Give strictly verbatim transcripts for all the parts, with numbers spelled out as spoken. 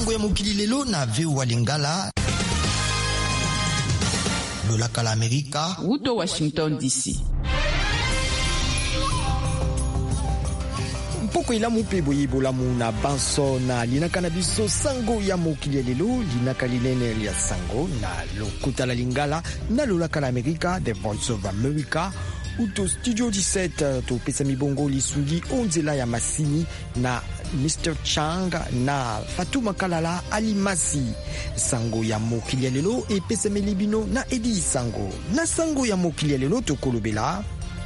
sango ya mokili lelo na V O A Lingala. Lola kala Amerika. Wuto Washington D C. Poko ilamu pe boye bolamu na banso na linaka na biso sango ya mokili lelo linaka linene ya sango na lokuta la Lingala na Lola kala Amerika The Voice of America. Uto Studio dix-sept to pesa mibongo lisungi onzela ya masini na mister Chang na Fatuma Kalala Alimasi. Sango ya mokili lelo e pesa melibino na Edi Sango. Na sango ya mokili lelo to kolobela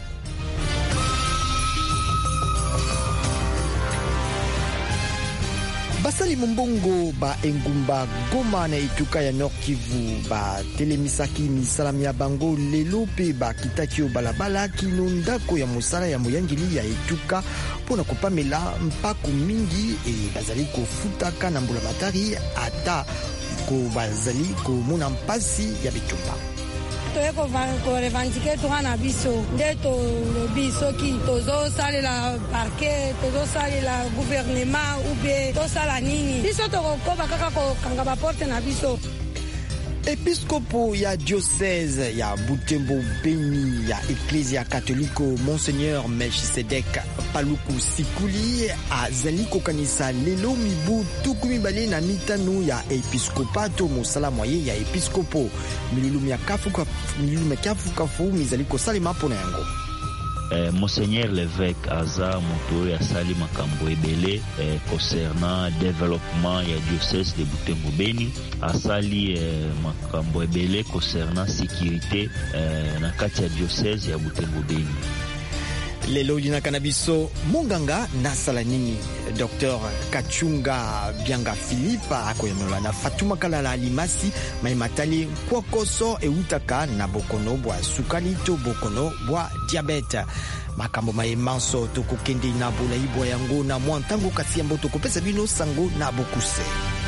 basali mombongo ba engumba Goma na Ituka ya Nord Kivu ba telemisaki misalami ya bango lelo pe ba kitaki o balabala kino ndako ya mosala ya moyangili ya Ituka pona kopamela mpako mingi e bazali kofutaka na mbula matari ata ko bazali ko mona mpasi ya bitumba. Toyeko ko revendiquer toka na biso nde to biso ki tozo sale la parquet tozo sale la gouvernement ou bien to sala nini biso to ko bakaka ko kanga ba porte na biso. Episkopo ya diocèse ya Butembo Beni ya Ecclesia Catholico Monseigneur Melchisedek Paluku Sikuli azali kokanisa lelo mibu tukumi bale na mitano ya episkopato mosala moye ya episkopo milulu ya kafuka milulu ya kafuka mizali kosalema pona yango. Eh, Monseigneur l'évêque Aza Moto ya sali makambo ebele eh, concernant développement ya diocèse de Butembo Beni asali eh, makambo ebele concernant sécurité eh, na kati ya diocèse ya Butembo Beni. Lelo lina kanabiso munganga nasala nini Docteur Kachunga Bianga Philippe akoyanola na Fatuma Kalala Alimasi maimatali kwa koso e utaka na bokono bwa sukali to bokono bwa diabete makambo maemanso tokokende na bola ibwa yango na mwantango kasi yambo tokopesa bino sango na bokuse.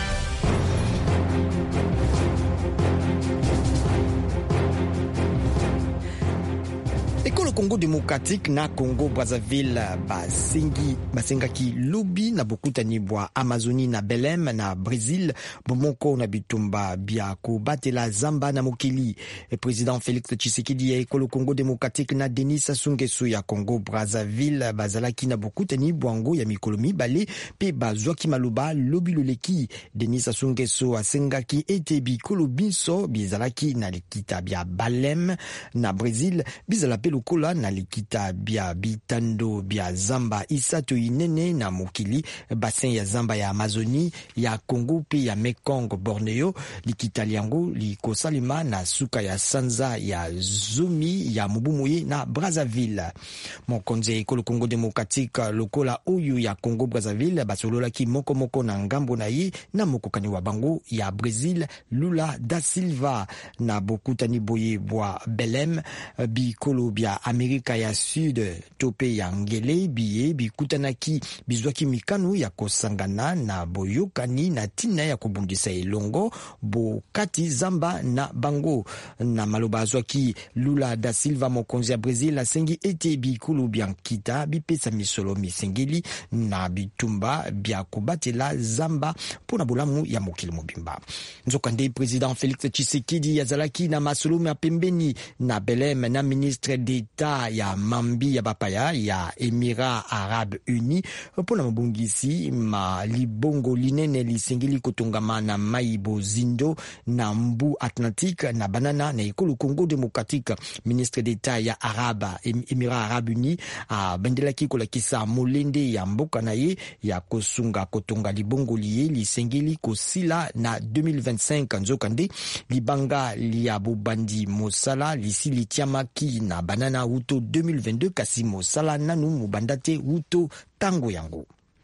Ekolo Congo démocratique na Congo Brazzaville basengi basengaki lobi na bokuta nibwa Amazonie na Belém na Brésil bomoko na bitumba bia ko batela zamba na mokili. Le président Félix Tshisekedi ya Ekolo Congo démocratique na Denis Sassou Nguesso ya Congo Brazzaville bazalaki na bokuta nibwa ngo ya mikolo mibale pe bazwaki maloba lobi loleki. Denis Sassou Nguesso asengaki ete bikolo binso bizalaki na likita bia Belém na Brésil bizala pe lokola na likita bia bitando bia zamba isato inene na mokili bassin ya zamba ya Amazonie ya Congo pe ya Mekong Borneo likita liango likosalima na suka ya sanza ya Zomi ya Mubumuye na Brazzaville. Mokonzi Ekolo Congo démocratique lokola oyo ya Congo Brazzaville basolola ki moko moko na ngambo na ye na mokokani wa bango ya Brésil Lula da Silva na bokutani boye bwa Belém bikolo bia Amerika ya Sud tope ya ngele biye bikutanaki bizwaki mikano ya kosangana na boyokani na tina ya kubundisa elongo bokati zamba na bango na maloba azwaki Lula da Silva mokonzi ya Brazil asengi ete bikulu biankita bipesa misolo misengeli na bitumba bia kubatela zamba pona bolamu ya mokili mobimba. Nzokande president Félix Tshisekedi azalaki na masolo ya pembeni na Belém na ministre d'État ya mambi ya bapaya ya Émirats Arabes Unis pona mabongisi ma libongo linene lisengeli kotongama na maibo zindo na mbu Atlantique na banana na Ekolo Congo démocratique. Ministre d'État ya Araba Émirats Arabes Unis a bendelaki kolakisa molende ya mboka na ye ya kosunga kotonga libongo liye lisengeli kosila na deux mille vingt-cinq. Nzokande libanga liya bobandi mosala lisi litiamaki na banana uto deux mille vingt-deux kasi mosala nanu mubandate uto tango yango.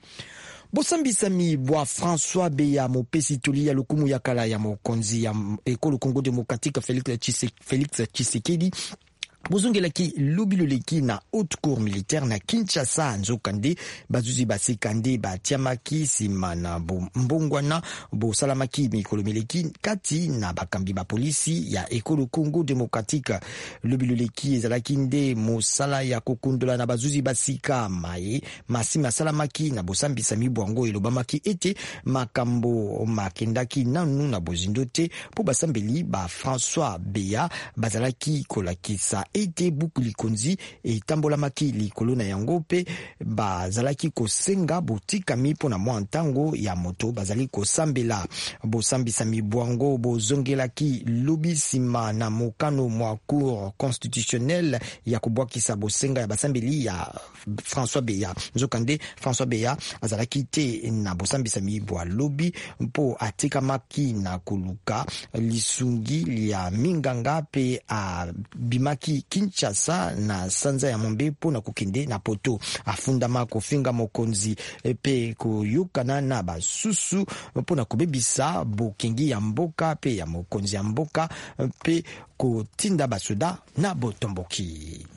Bosambisami bwa François Beya mopesi toli ya lokumu ya kala ya mokonzi ya Ekolo Congo démocratique Félix Tshisekedi bozongelaki lobi loleki na haute cour militaire na Kinshasa nzokande bazuzi basekande batiamaki nsima na mbongwana bosalamaki mikolo mileki kati na bakambi bapolisi ya ekolo Congo Démocratique. Lobi loleki ezalaki nde mosala ya kokondola na bazuzi basika maye masima salamaki na bosambisa mibwango elobamaki ete makambo makendaki nanu na bozindo te po basambeli ba François Beya bazalaki kolakisa ete buku likonzi etambolamaki likolo na yango pe bazalaki kosenga botikami mpona mwa ntango ya moto bazali kosambela bosambisa mibwango bozongelaki lobi nsima na mokano mwa cour constitutionnelle ya kobwakisa bosenga ya basambeli ya François Beya. Nzokande François Beya azalaki te na bosambisa mibwa lobi mpo atekamaki na koluka lisungi ya minganga pe a bimaki Kinshasa na sanza ya mombe po na kokende na poto afundama kofinga mokonzi pe koyukana na basusu po na kobebisa bokengi ya mboka pe ya mokonzi ya mboka pe kotinda basoda na botomboki.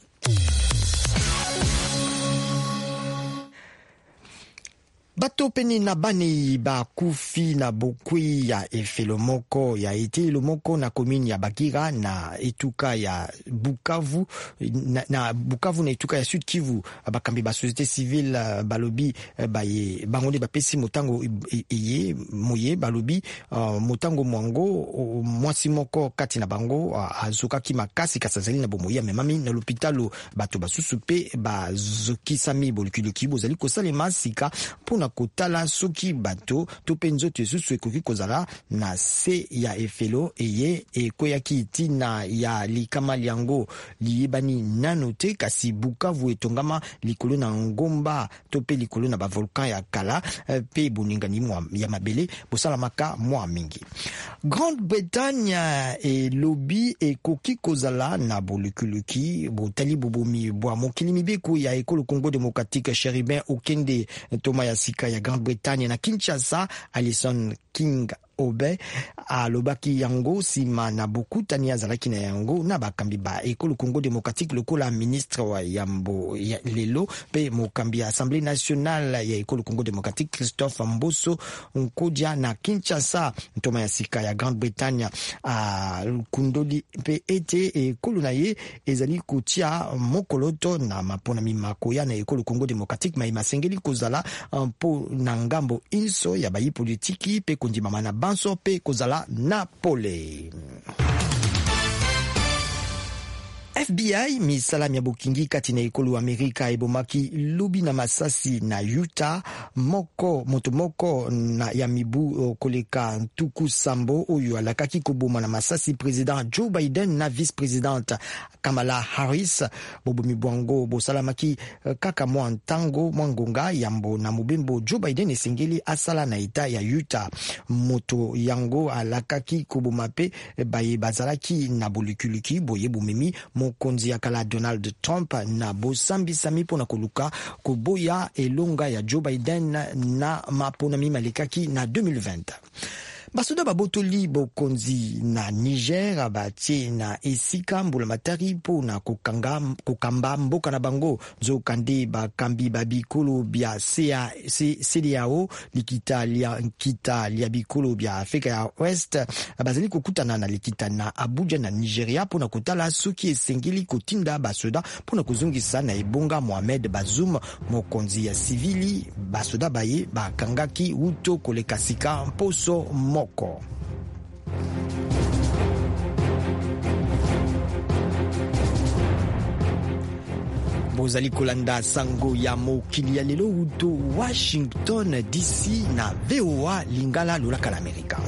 Bato peni na bani ba kufi na bokwi ya efelo moko ya ete moko na komini ya Bagira na etuka ya Bukavu na, na Bukavu na etuka ya Sud Kivu bakambi ba société civile balobi baye bangonde bapesi motango eye moye balobi uh, motango mwango uh, mwasi moko kati na bango uh, azokaki makasi kasazali na bomoya memami na l'hôpital bato basusu pe bazokisami bolukuluki bozali kosalema sika pona kotala soki bato to penzo tesusu ekoki kozala na se ya efelo eye ekoyaki tina ya likama liango liyebani nano te kasi Bukavu etongama likolo na ngomba to pe likolo na bavolkan ya kala pe boningani mwa ya mabele bosalamaka mwa mingi. Grande-Bretagne e lobi ekoki kozala na bolukuluki botali bobomi bwa mokili mibeko ya ekolo Congo Démocratique Chéribin Okende Toma ya sika ya Grande-Bretagne na Kinshasa Alison King Obe alobaki yango sima na bokutani azalaki na yango na bakambi ba ekolo Congo Démocratique lokola ministre wa yambo ya lelo pe mokambi ya Assemblée nationale ya ekolo Congo Démocratique Christophe Mboso Nkodia na Kinshasa ntoma ya sika ya Grande-Bretagne a kundoli pe ete ekolo na ye ezali kutia mokoloto na mapona mimako ya na ekolo Congo Démocratique ma imasengeli kozala mpo na ngambo inso ya bayi politiki pe kondimama na banso pe kozala na pole. F B I misala ya bokingi kati na ekolo Amerika ebomaki lobi na masasi na Utah moko moto moko na ya mibu koleka ntuku sambo oyo alakaki koboma na masasi president Joe Biden na vice-presidente Kamala Harris. Bobo mibwango bosalamaki kaka mwa ntango mwangonga yambo na mubembo Joe Biden esengeli asala na eta ya Utah. Moto yango alakaki koboma pe baye bazalaki na bolukuluki boye bomemi mokonzi ya kala Donald Trump na bosambisami pona koluka koboya elonga ya Joe Biden na mapona mimalekaki na deux mille vingt. Basoda babotoli bokonzi na Niger batie na esika mbulamatari po na kokanga kokamba mboka na bango nzokande bakambi babikolo bya C D A O likita lia kita lia bikolo bya Afrika ya West bazali kokutana na likita na Abuja na Nigeria po na kotala soki esengeli kotinda basoda po na kuzungisa na ebonga Mohamed Bazoum mokonzi ya civili basoda baye bakangaki uto koleka sika mposo moko. Bozali kolanda sango ya mokili ya lelo uto Washington D C na V O A Lingala lolaka l'Amerika.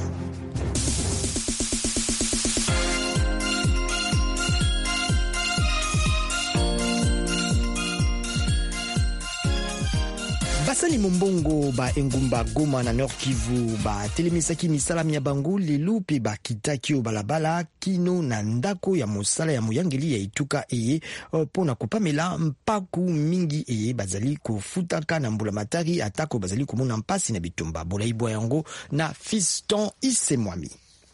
Basali mombongo ba engumba Goma na Nord Kivu ba telemisaki misala ya bango lelo pe ba kitaki o balabala kino na ndako ya mosala ya muyangeli ya ituka eye pona kopamela mpaku mingi eye bazali kofutaka na mbula matari atako bazali komona mpasi na bitumba bolaibwa yango na Fiston Isemwami.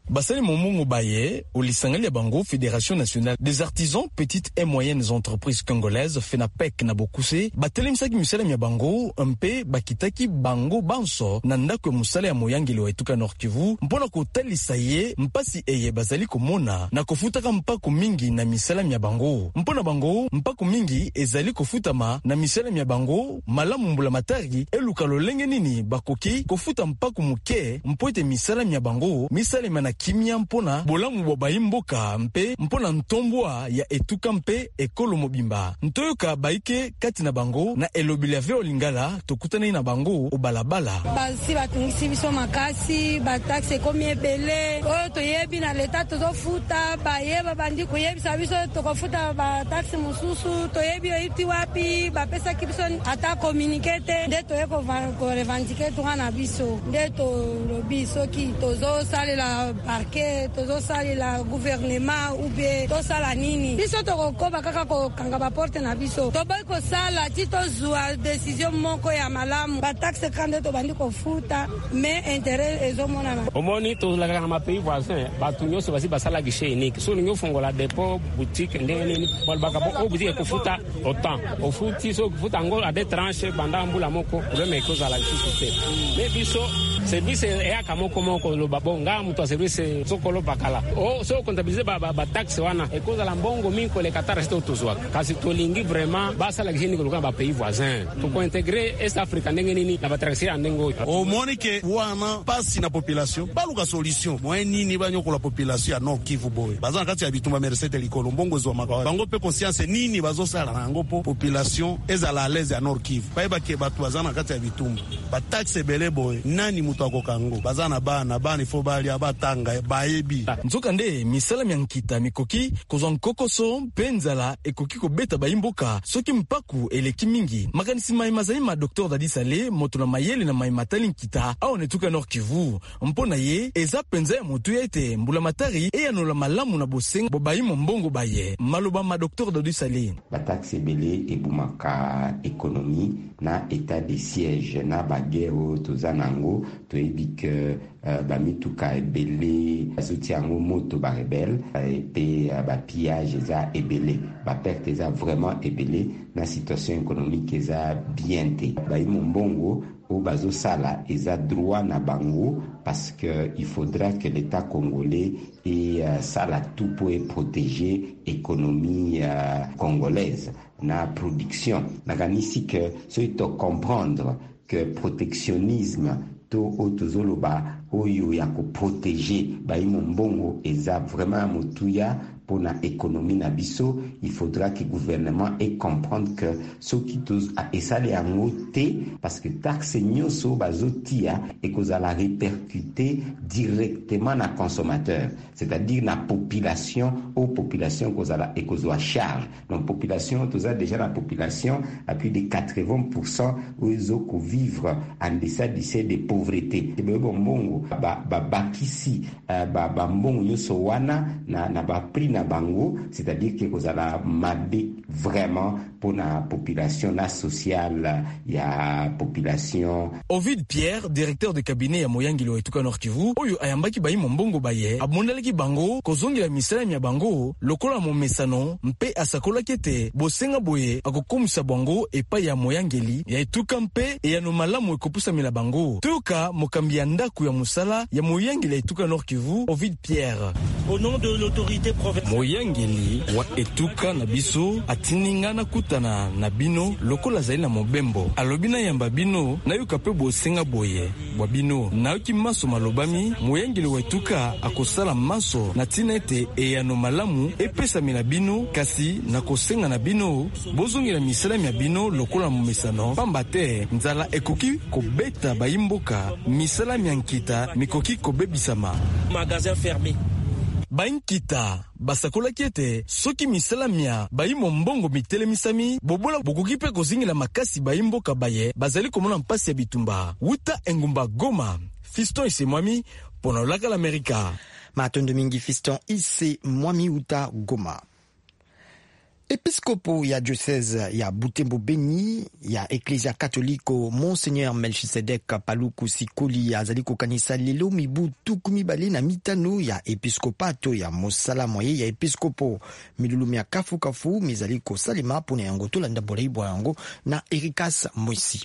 basali momungu baye olisangali ya bango Fédération nationale des artisans petites et moyennes entreprises congolaises FENAPEC na bokuse batelemisaki misala ya bango mpe bakitaki bango banso na ndako ya musala ya moyangeli wa etuka Nord Kivu mpona kotalisa ye mpasi eye bazali komona na kofutaka mpako mingi na misala ya bango mpona bango mpako mingi ezali kofutama na misala ya bango malamu mbula matari eluka lolenge nini bakoki kofuta mpako muke mpoete misala ya bango misala na kimia mpona bolamu bobayi mboka mpe mpona ntombwa ya etuka mpe ekolo mobimba ntoyoka baike kati na bango na elobila ve olingala tokutana na bango obalabala basi batungisi biso makasi bataxe komi ebele oyo toyebi na leta tozofuta bayeba bandi koyebisa biso tokofuta bataxe mosusu toyebi oiti wapi bapesaki biso ata communiquete nde toye korevandike droit na biso nde tolobi soki tozosalela parquet tozosalela gouvernement ou bien tosala nini biso tokokoba kaka kokanga baporte na biso toboyi kosala ti tozwa décision moko ya malamu bataxe kande tobandi kofuta mais intérêt ezomonana omoni tozolakaka na mapays voisin bato nyonso basi basala guichet unique so olingi ofongola dépôt boutique ndenge nini balobaka bo o boutique ekofuta autant ofuti so okufuta yango ade tranche banda mbula moko problème ekozala lisusu te mais biso service eyaka moko moko loba bo nga moto ya service sokolo bakala o so comptabiliser bataxe wana ekozala mbongo mingi koleka tara site otozwaka kasi tolingi vraiment basala guichet unique koluka na bapays voisin tokointegre Est Africa ndenge nini na batraxi ya ndenge oyo omoni ke wana pasi na population baluka solution moyen nini banyokola population ya Nord Kivu boy bazana kati ya bitumba meresete likolo mbongo ezwa makawa bango pe conscience nini bazosala na yango po population ezala à l'aise ya Nord Kivu bayeba ke batu bazana kati ya bitumba bataxe bele boy nani mutu akokango bazana bana bana ifo bali abatanga bayebi nzoka nde misala mya nkita mikoki kozwa nkokoso penzala ekoki kobeta bayimboka soki mpaku eleki mingi makanisi mai mazali ma docteur Dadi Saleh moto na mayele na mai matali nkita awo netuka Nord Kivu mpona ye eza penza ya motu ya ete mbula matari eyanola malamu na bosenga bobayi mbongo baye maloba ma docteur Dadi Saleh bataxe bele ebumaka économie na état de siège na bagero tozanango toyebi que Uh, bamituka ebele azoti yango moto ba rebelle epe uh, ba pillage eza ebele ba perte eza vraiment ebele na situation économique eza bien te bayi mbongo o bazo sala eza droit na bango parce que il faudra que l'État congolais et uh, sala tout pour protéger économie uh, congolaise na production nakanisi que so ito comprendre que protectionnisme to otozoloba oyo ya ko protéger bayi mbongo eza vraiment motuya pour la économie na biso il faudra que le gouvernement ait comprendre que ce qui et ça les angoté parce que taxe nyoso bazotia et que ça la répercuter directement na consommateur c'est-à-dire la population aux populations que ça et que ça charge donc population tout ça déjà la population à plus de quatre-vingts pour cent où ils ont vivre en deçà du seuil de pauvreté et bon bongo ba ba bakisi ba ba bongo nyoso wana na na ba prix na bango c'est-à-dire que vous allez mabe vraiment pour la population la sociale ya population. Ovid Pierre directeur de cabinet ya moyangilo etuka Nord Kivu oyo ayambaki bayi mbongo baye abondalaki bango kozongela misala ya bango lokola mo mesano mpe asakola kete bosenga boye akokomisa bango epa ya moyangeli ya etuka mpe ya no malamu ekopusa mila bango tuka mokambi ya ndaku ya musala ya moyangeli etuka Nord Kivu Ovid Pierre au nom de l'autorité provinciale moyangeli wa etuka na biso atininga na kutana na bino lokola zali na mobembo alobina yamba bino na yuka pe bosenga boye bwa bino na yuki maso malobami moyangeli wa etuka akosala maso na tinete e ya no malamu epesa mina bino kasi na kosenga na bino bozongela misalami ya bino lokola momesano pamba te nzala ekoki kobeta bayimboka misalami ya nkita mikoki kobebisama magasin fermé Bainkita basakola kiete soki misalamia bayimo mbongo mitelemisami bobola bokoki pe kozingela makasi bayimboka baye bazali komona mpasi ya bitumba wuta engumba Goma Fiston ise mwami pona laka l'Amerika matondo mingi Fiston ise mwami wuta Goma. Episkopo ya diocese ya Butembo Beni ya Eklezia Katoliko Monseigneur Melchisedek Paluku Sikuli azali kokanisa lelo mibu tuku mibale na mitano ya episkopato ya mosala moye ya episkopo. Milulu ya kafu kafu mizali kosalema pona yango tolanda boleibwa yango na Erikas Moisi.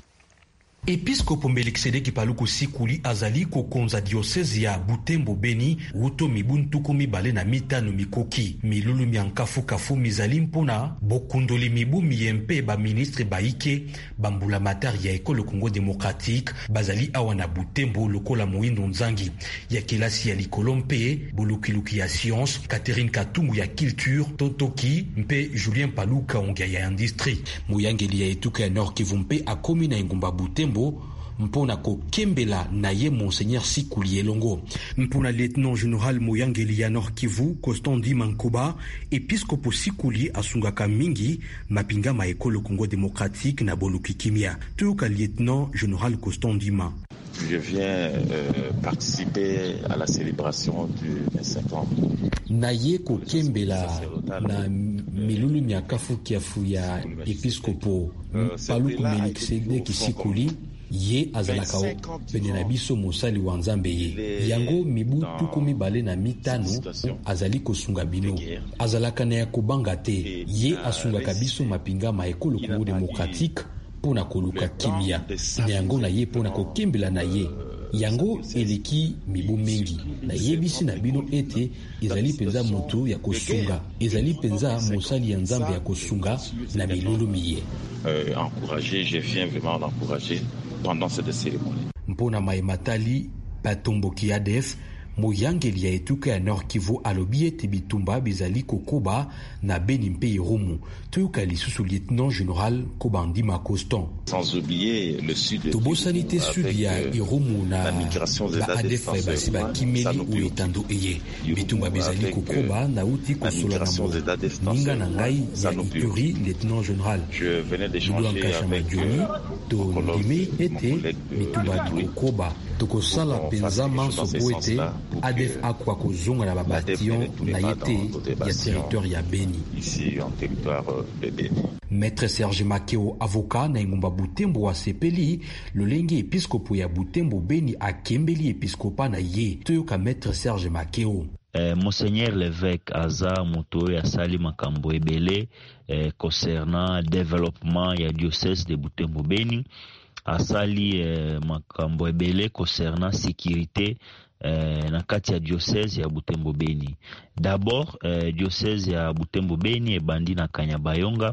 Episkopo Melkisedeki Paluku Sikuli azali kokonza diocese ya Butembo Beni uto mibuntuku mibale na mitano mikoki. Milulu miankafu kafu mizali mpona bokundoli mibu miyempe ba ministre baike bambula matari ya ekolo Congo Démocratique bazali awa na Butembo lokola Moindo Nzangi ya kelasi ya likolo mpe bolukiluki ya science, Catherine Katungu ya culture, Totoki mpe Julien Paluka ongia ya industrie. Muyangeli ya etuka ya Nord Kivu mpe akomi na engumba Butembo mpona ko kembela na ye Monseigneur Sikuli elongo. Mpona lieutenant général Moyangeli ya Nord Kivu Constant Ndima Nkoba, episkopo Sikuli asungaka mingi mapinga ma ekolo Congo Démocratique na boluki kimia. Tuka lieutenant général Constant Ndima: Je viens euh, participer à la célébration du vingt-cinq ans. Na ye ko kembela na milulu miakafu kiafu ya episkopo Paluku Melkisedeki Sikuli ye azalaka pene na biso mosali wa Nzambe ye. Yango mibu tuku mibale na mitano azali kosunga bino. Azalaka na ya kobanga te. Ye asungaka biso mapinga ma ekolo Congo Démocratique pona koluka kimia. Na yango na ye pona kokembela na ye. Yango eleki mibu mingi. Na yebisi na bino ete ezali penza moto ya kosunga. Ezali penza mosali ya Nzambe ya kosunga na milulu miye. Euh, encourager, je viens vraiment l'encourager pendant cette cérémonie. Mpona maematali batomboki A D F Moyangeli ya etuka ya Nord Kivu alobi ete bitumba bizali kokoba na Beni mpe Irumu. Toyoka lisusu lieutenant général Kobandima Constant. Sans oublier le sud de Tobosanite sud ya Irumu na ba A D F basi ba kimeli u etando eye. Bitumba bizali kokoba na uti kosola na mo. Ninga na ngai ya Ituri lieutenant général. Je venais d'échanger avec to ndimi ete bitumba kokoba. Tokosala penza manso poete A D F akwa kozonga na babation na yete ya territoire ya Beni. Ici en territoire de Beni. Maître Serge Makeo, avocat na engumba Butembo wa sepeli, lolenge episkopo ya Butembo Beni akembeli episkopa na ye. Toyoka Maître Serge Makeo. Eh, Monseigneur l'évêque aza moto ya sali makambo ebele eh, concernant développement ya diocèse de Butembo Beni. Asali eh, makambo ebele concernant sécurité eh, na kati ya diocèse ya Butembo Beni. D'abord eh, diocèse ya Butembo Beni ebandi na Kanyabayonga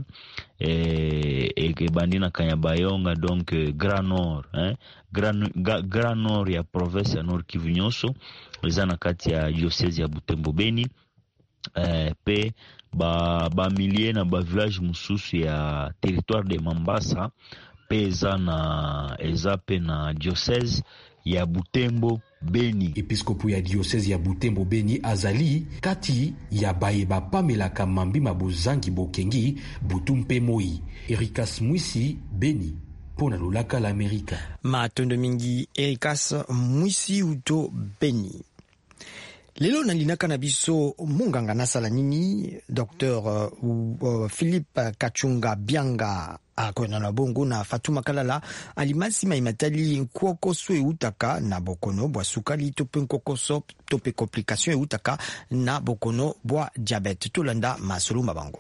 eh, ebandi na Kanyabayonga donc eh, Grand Nord hein? Grand, ga, Grand Nord ya province ya Nord Kivu nyonso eza na kati ya diocèse ya Butembo Beni. Eh, pe ba ba milliers na ba village mususu ya territoire de Mambasa eza na eza pe na diocèse ya Butembo Beni. Episkopo ya diocèse ya Butembo Beni azali kati ya baye bapamelaka mambi mabozangi bokengi butumpe moi. Erikas Mwisi, Beni, pona lolaka la Amerika. Matondo mingi Erikas Mwisi uto Beni. Lelo nalinaka na biso munganga nasala nini Docteur uh, uh, Philippe Kachunga Bianga akona na bongo na Fatuma Kalala alimasi maimatali nkokoso eutaka na bokono bwa sukali tope nkokoso tope complication eutaka na bokono bwa diabete tolanda masolo mabango.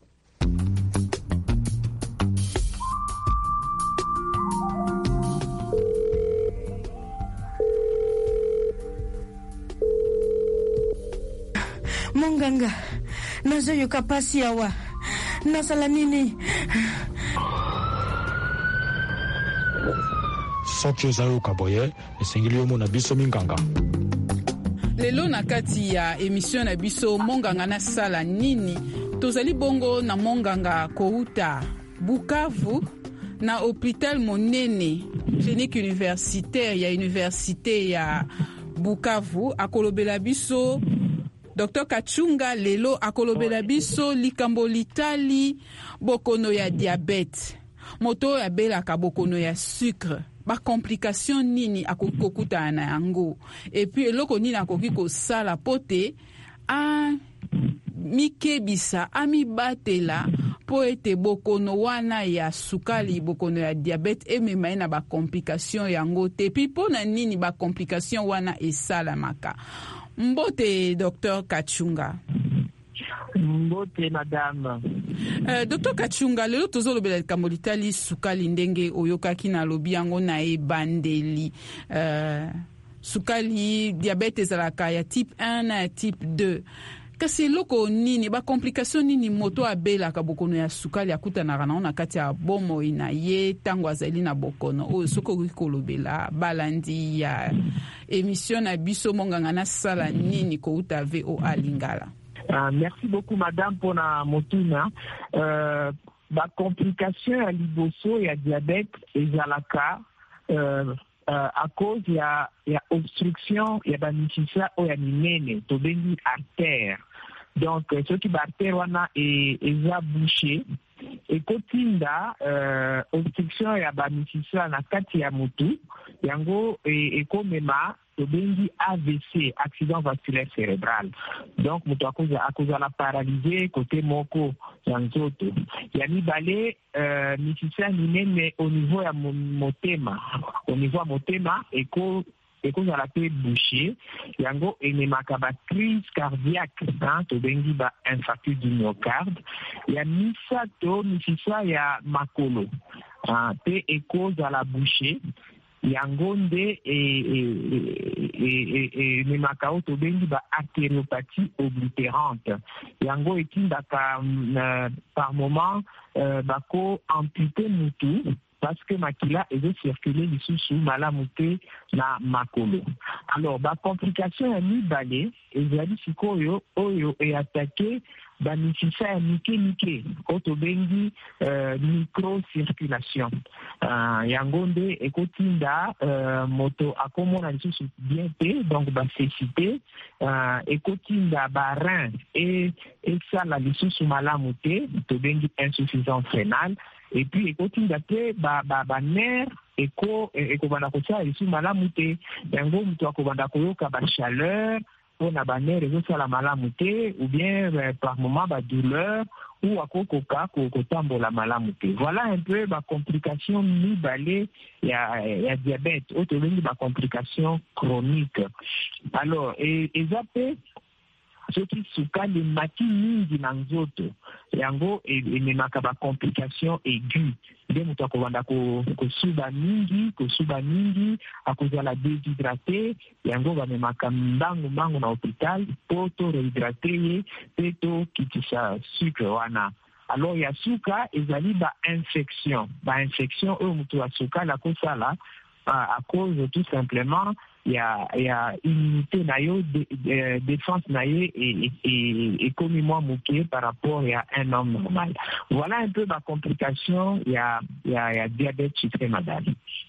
Munganga, nazo yoka pasi yawa. Nasala nini? Soki ozayo kaboye, esengeli omo na biso minganga. Lelo na kati ya emission na biso monganga na sala nini, tozali bongo na monganga kouta Bukavu na hôpital monene clinique universitaire ya université ya Bukavu akolobela biso Docteur Kachunga lelo akolobela biso likambo litali bokono ya diabete. Moto ya bela ka bokono ya sucre. Ba complication nini akokuta na yango. Et puis eloko nini akoki ko sala pote a mikebisa amibatela po ete bokono wana ya sukali bokono ya diabete emema na ba complication yango te pi pona nini ba complication wana esalamaka. Mbote Docteur Kachunga. Mbote madame. Uh, Docteur Kachunga, lelo tozolobela likambo litali sukali ndenge oyokaki na lobi yango na ebandeli. Uh, sukali diabete ezalaka ya type un na ya type deux. Kasi loko nini ba complication nini moto abelaka bokono ya sukali akutanaka na ona kati ya bomo ina ye tango azali na bokono oyo soko kolobela balandi ya émission na biso monganga na sala nini ko uta V O A Lingala. Uh, merci beaucoup madame pona motuna. Uh, ba complication ya liboso ya diabete ezalaka uh, Uh, à cause il y a, il y a obstruction, il y a banisisa ou il y a minene, to bengi artère. Donc, ce qui va artère wana est, est bouché. Et kotinda, euh, obstruction il y a banisisa na kati ya mutu, yango et, et komema, to bengi A V C, accident vasculaire cérébral. Donc, mutu à cause, à cause de la paralysée, côté moko, yanzoto. Yani balé, euh, nisisa minene au niveau ya motema. Au niveau ya motema, eko, eko za la paix bouché, yango enemaka ba crise cardiaque, hein, to bengi ba infarctus du myocarde. Ya misato, nisisa ya makolo, hein, te eko za la bouché. Yango nde enemaka oyo tobengi ba artériopathie oblitérante. Yango etindaka uh, par moment uh, bako amputé mutu parce que makila ezo circuler lisusu malamu te na makolo. Alors ba complication ya mibale ezali sikoyo oyo eatake banisisa ya mike mike oyo tobengi uh, microcirculation. Uh, yango nde ekotinda uh, moto akomona lisusu bien te, donc basecité uh, ekotinda barein e esala lisusu malamu te, tobengi insuffisance rénale. Et puis ekotinda te ba ba ba nerf eko ekobanda kosala lisusu malamu te, yango moto akobanda koyoka ba chaleur pona ba nerf ezosala malamu te, ou bien euh, par moment ba douleur ou akokoka kotambola malamu te. Voilà un peu ba complication mibale ya ya diabète, oyo tobengi ba complication chronique. Alors et ezape soki sukali maki mingi na nzoto yango ememaka ba complication aiguë, nde moto akobanda kosuba mingi kosuba mingi akozala déshydraté, yango bamemaka mbangu mbangu na hôpital po to rehydraté ye pe to kitisa sucre wana. Alors ya suka ezali ba infection ba infection oyo moto asukali akosala à cause tout simplement il y a il y a immunité na yo de, de, défense na ye et et et comme moi moqué par rapport à un homme normal. Voilà un peu ma complication, il y a il y a, y a diabète sucré madame.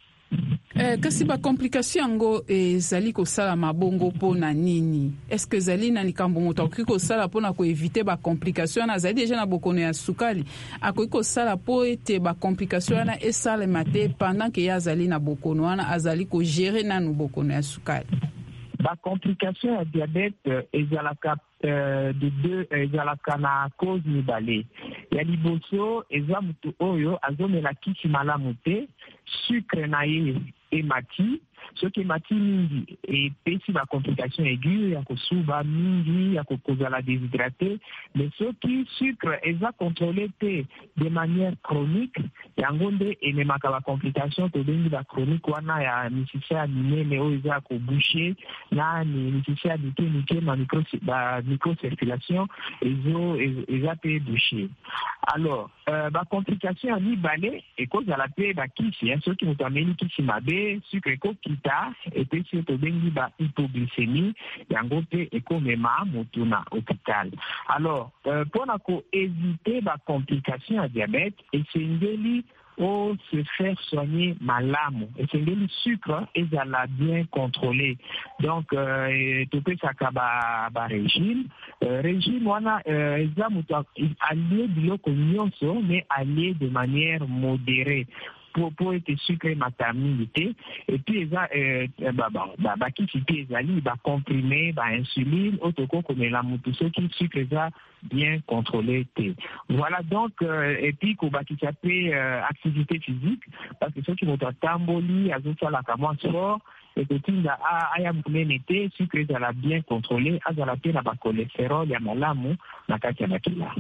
Eh, kasi ba complication yango ezali kosala mabongo pona nini? Est-ce que zali na likambo moto akoki kosala pona ko éviter ba complication na zali déjà na bokono ya sukali akoki kosala po ete ba complication na esala mate pendant que ya zali na bokono wana azali ko gérer nanu bokono ya sukali? Ba complication ya diabète ezalaka euh, de deux ezalaka na cause mibale. Ya liboso eza mutu oyo azomela kisi malamu te, sucre na ye emati, soki emati mingi epesi ba complication aiguë ya kosuba mingi ya kokozala déshydraté, mais soki sucre eza contrôlé te de manière chronique, yango nde ememaka ba complication tobengi ba chronique wana ya misisa ya minene oyo eza kobouche na misisa ya mike mike ma micro ba microcirculation ezo eza pe bouché. Alors euh, ba complication ya mibale ekozala pe bakisi, soki moto ameli kisi mabe sucre ekokita epesi tobengi ba hypoglycémie, yango pe ekomema motu na hôpital. Alors euh, pona ko éviter ba complication ya diabète esengeli ou se faire soigner malamu. Et c'est le sucre ezala bien contrôlé. Donc euh, tu peux ça ba ba régime euh, régime wana eza mutu allié biloko nyonso mais allié de manière modérée. pour pour être sucre maternité et puis ça euh bah bah bah qui qui ezali ba comprimé ba insuline autoco comme la mutuso qui sucre ça bien contrôlé. Voilà donc euh, et puis qu'on va qui s'appelle euh, activité physique parce que ceux qui vont tamboli azosa la kamwa sport et que tu as aya mwenete sucre ça la bien contrôlé azala pe na ba cholestérol ya malamu na kati ya makila.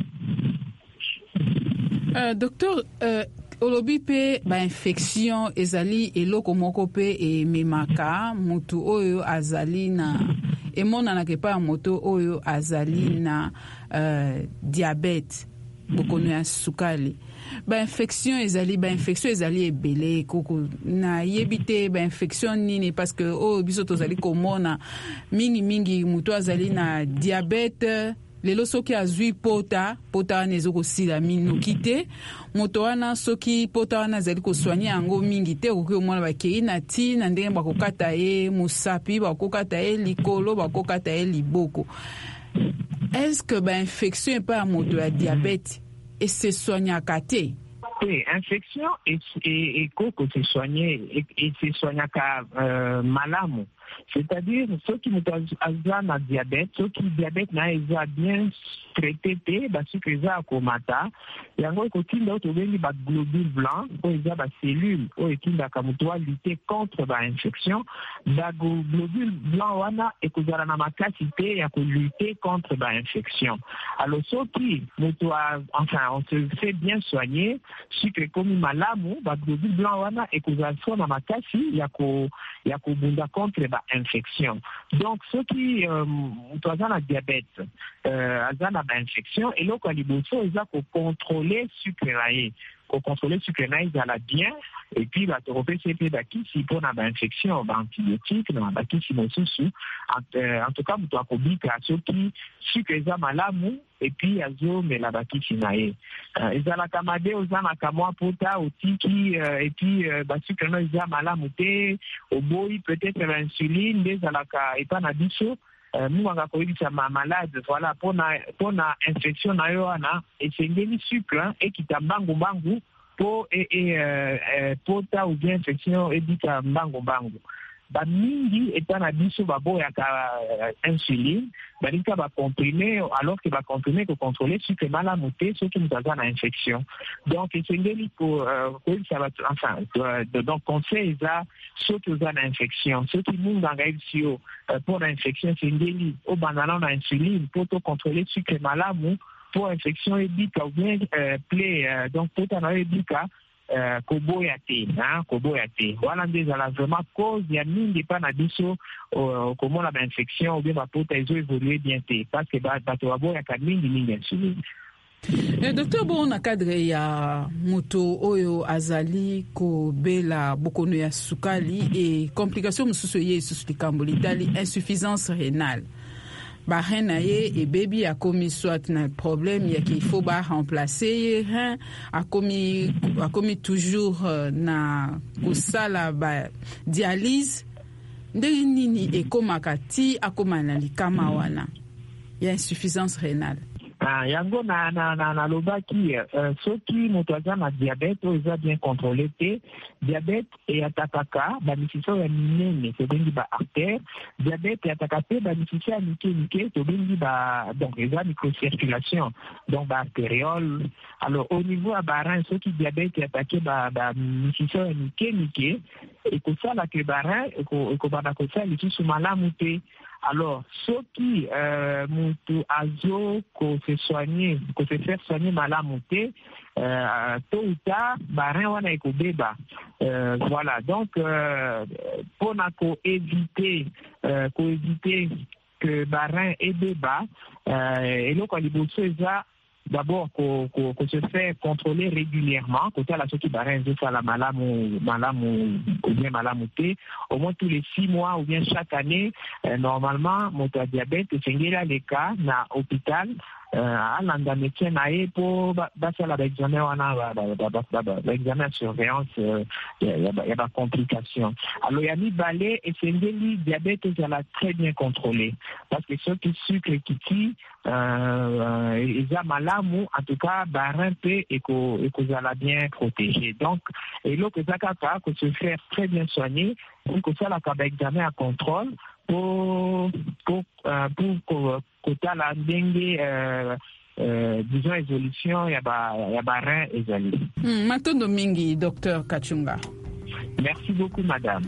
Euh, docteur, euh, olobi pe ba infection ezali eloko moko pe e memaka mutu oyo azali na emona na kepa moto oyo azali na uh, diabète bokono ya sukali. Ba infection ezali ba infection ezali ebele koko na yebite ba infection nini parce que o biso tozali komona mingi mingi mutu azali na diabète lelo soki azui pota pota nezo kosila minuki te moto wana soki pota wana azali kosoigner yango mingi te okoki omona bakei na ti na ndenge bakokata ye musapi bakokata ye likolo bakokata ye liboko. Est-ce que ba infection epa ya moto ya diabète et se soignaka te? Oui, infection et et et koko se soigner et, et se soignaka euh, malamu. C'est-à-dire ceux qui ont un diabète, ceux qui ont diabète n'a bien traité, parce que ça a comata, il y a un côté d'autre des globules blancs, il y a des cellules, qui ont lutter contre l'infection. Les globules blancs wana et que ça a la capacité à lutter contre l'infection. Alors ceux qui, enfin, on se fait bien soigner, ceux qui comme malamu, les globules blancs wana et que ça a la capacité, il y a que bunda contre infection. Donc ceux qui euh, ont un diabète, euh, ont une infection et là quand ils ont ils ont contrôler sucre naïe, pour contrôler sucre naïe ça la bien et puis bah te repérer c'est pas qui si pour une infection bah antibiotique non bah qui si non sous en tout cas tu as compris que ceux qui sucre ça malamu et puis azo mais la baki sinae ils ont la kamade aux ana kamwa pota otiki et puis bah sucre naïe ça malamu te au boy peut-être l'insuline des alaka et pas na biso nous on a connu ça malade voilà pour na pour na infection na yo ana et c'est ngeli sucre et qui ta bangu bangu pour et et pota ou bien infection et dit ta bangu bangu ba mingi eta na biso babo ya ka insuline balika ba comprimé alors que ba comprimé que contrôler sucre malamu te ceux qui nous ont une infection donc c'est ngeli pour ça va enfin donc conseil ça ceux qui ont une infection ceux qui nous ont pour l'infection c'est ngeli au banana na insuline pour contrôler sucre malamu pour infection ébika ou bien plaie donc pour ta ébika Euh, kobo ya te hein kobo ya te voilà déjà la vraiment cause ya mingi pa na biso comment la infection ou bien ma pota ils ont évolué bien te parce que ba ba to abo ya ka mingi mingi insuline. Le docteur bon na cadre ya moto oyo azali ko bela bokono ya sukali et complication mususu ye susu likambo litali insuffisance rénale. Ba rein et baby a commis soit na problème ya qu'il faut ba remplacer hein a commis a commis toujours na kusala ba dialyse ndenge nini e komakati akomana likama wana ya insuffisance rénale. Ah, yango na na na na lobaki euh, ceux qui motoza na diabète ils ont bien contrôlé te diabète et atakaka ba misiso ya minene to bengi ba artère diabète et atakaka ba misiso ya mike mike to bengi ba donc ils ont microcirculation donc ba artériole. Alors au niveau à barin ceux qui diabète et attaqué ba ba misiso ya mike mike et que ça la que barin et que que ba ko ça li sous malamu te. Alors, ceux qui euh, mutu azo ko se soigner, ko se faire soigner malamuté, euh, tôt ou tard, barin wana ekobeba. Euh, voilà. Donc, euh, pour na ko éviter, euh, ko éviter que barin ebeba, euh, et donc on liboso eza d'abord qu'on qu qu se fait contrôler régulièrement côté à la sortie barin de ça la malamu malamu ou bien malamuté au moins tous les six mois ou bien chaque année euh, normalement mon diabète c'est là les cas na hôpital alanda métier na ye po basala baexamen wana baexamen ya surveillance ya bacomplication. Alors ya mibale esengeli diabete ezala très bien contrôlé parce que soki sucre ekiti eza malamu, en tout cas barin mpe ekozala bien protégé. Donc eloko eza kaka ko se faire très bien soigner pour kosalaka baexamen ya contrôle pour pour pour kotala ndenge Euh, disons évolution ya ba ya barin ezali. Mm, matondo mingi Docteur Kachunga. Merci beaucoup madame.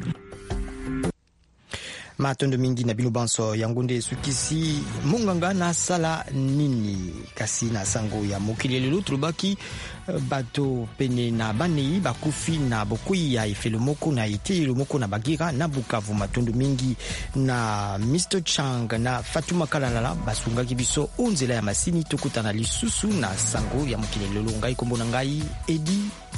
Matondo mingi na bino banso yangunde sukisi munganga na sala nini kasi na sango ya mokili lelo tulubaki bato pene na banei bakufi na bokui ya efelo moko na ite moko na bagira na Bukavu. Matondo mingi na mister Chang na Fatuma Kalalala basungaki biso onzela ya masini tokutana lisusu na sango ya mokili lelo. Ngai kombo na ngai Edi